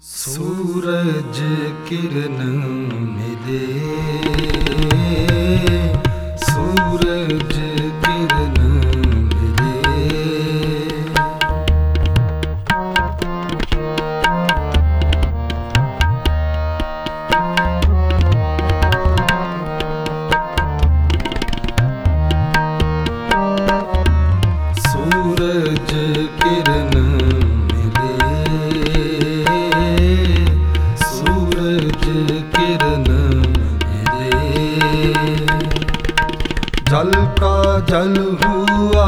सूरज किरण मिले, सूरज किरण मिले। सूरज किरण जल का जल हुआ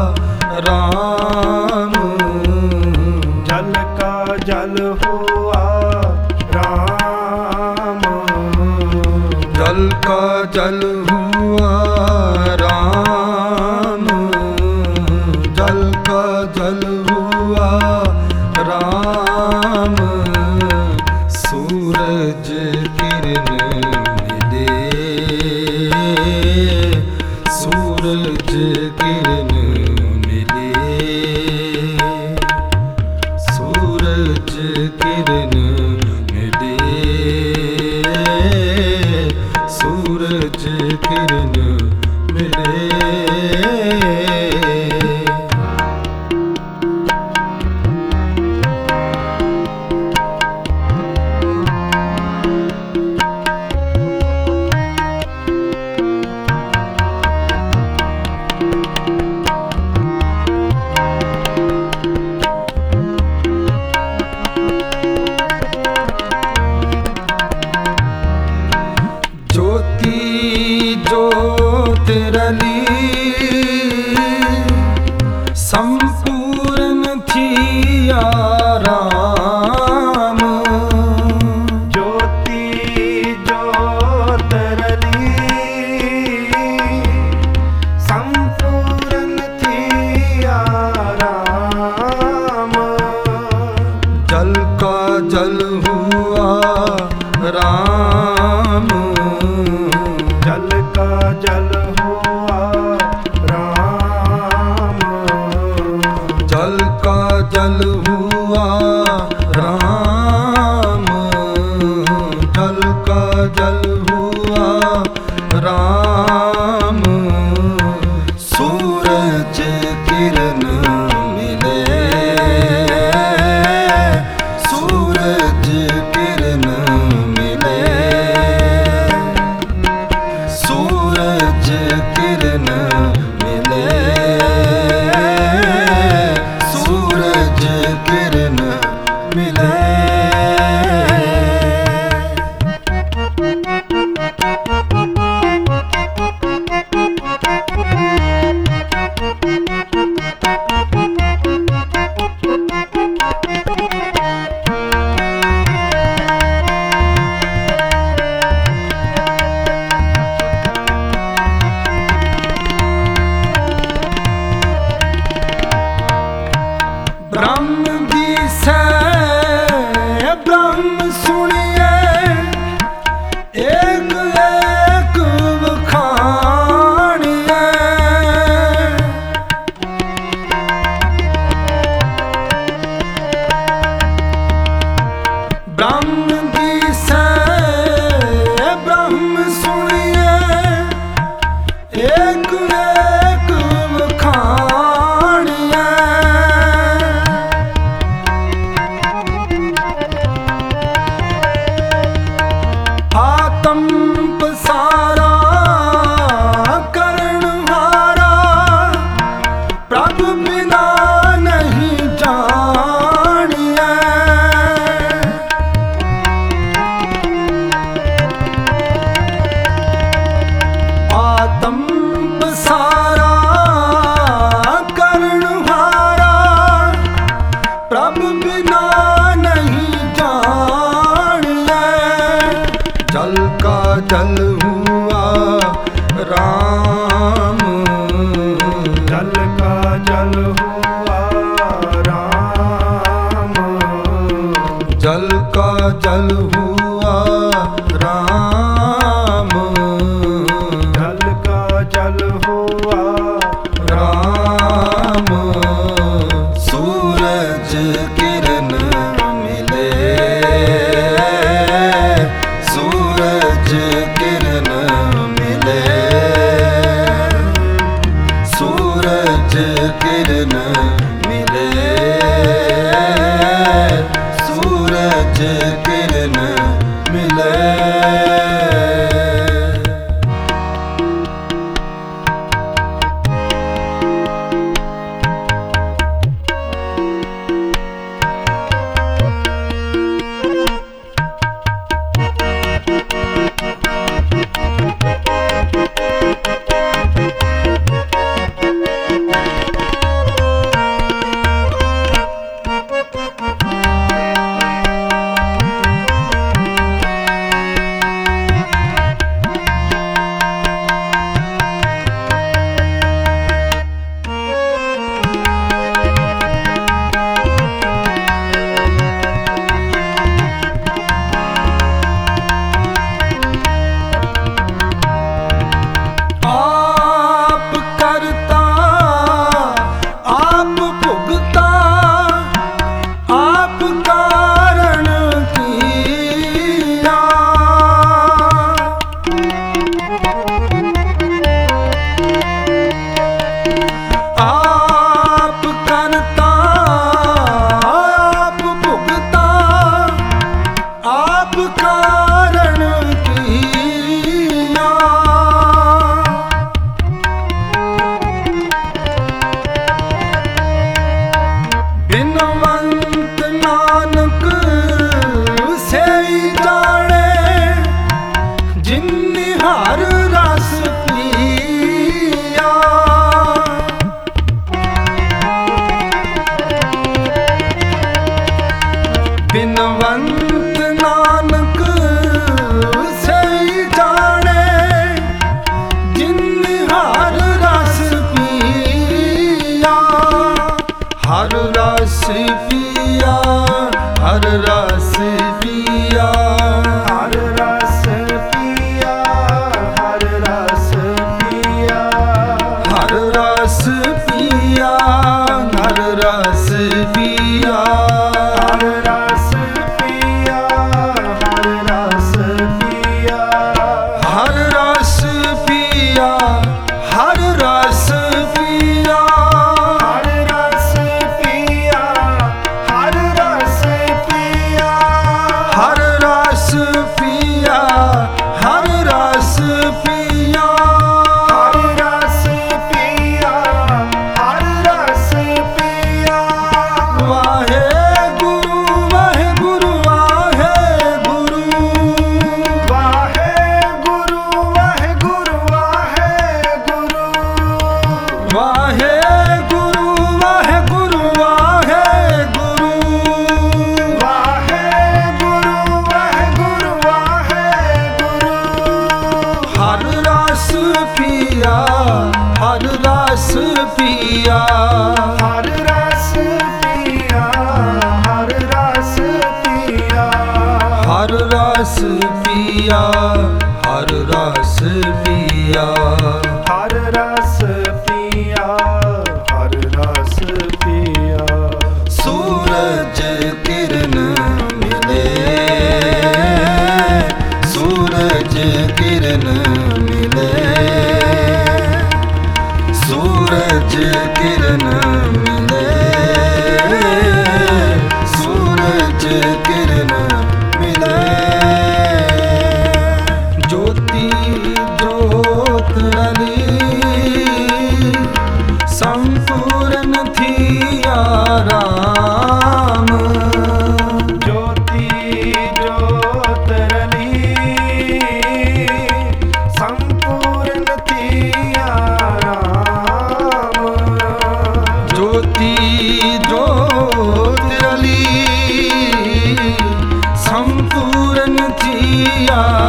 राम, जल का जल हुआ राम, जल का जल हुआ राम, जल का जल हुआ राम। सूरज किरण सूरज किरण मिले, सूरज किरण मिले, सूरज किरण मिले। रली संपूर्ण थी राम, ज्योति ज्योत रली संपूर्ण थी राम। जल का जल हुआ राम, जल का जल जल का जल हुआ राम, जल का जल हुआ राम। सूरज किरण मिले, सूरज किरण मिले, सूरज किरण मिले, सूरज किरण मिले। ब्रह्म दिसे ब्रह्म सुनिए, एक एक बखानिए। ब्रह्म दिसे ब्रह्म सुनिए, एक एक बखानिए। सारा करणहारा प्रभु बिना नहीं जानिए। आत्म सारा करणहारा प्रभु बिना नहीं जानिए। जल का जल हुआ राम, जल का जल हुआ राम, जल का जल हुआ राम, जल का जल हुआ राम। सूरज किरण मिले, हर रस पिया, हर रस पिया, हर रस पिया, हर रस पिया, हर रस पिया, हर रस पिया, हर रस पिया, हर रस पिया, हर रस पिया, हर रस पिया, हर रस पिया, हर रस पिया, हर रस पिया, हर रस पिया, हर रस पिया, हर रस पिया। वाहे गुरु, वाहे गुरु, वाहे गुरु, वाहे गुरु, वाहे गुरु, वाहे गुरु, वाहे गुरु, वाहे गुरु, वाहे गुरु, वाहे गुरु, वाहे गुरु, वाहे गुरु। हर रस पिया, हर रस पिया, हर रस पिया, हर रस पिया, हर रस पिया, हर रस पिया, हर रस पिया, हर रस पिया। सूरज किरण मिले, सूरज किरण मिले, सूरज किरण मिले, सूरज किरण मिले, ज्योति ज्योत रली, संपूर्ण थिया राम, ज्योति ज्योत रली, संपूर्ण थिया राम। ज्योति ज्योत रली, संपूर्ण थिया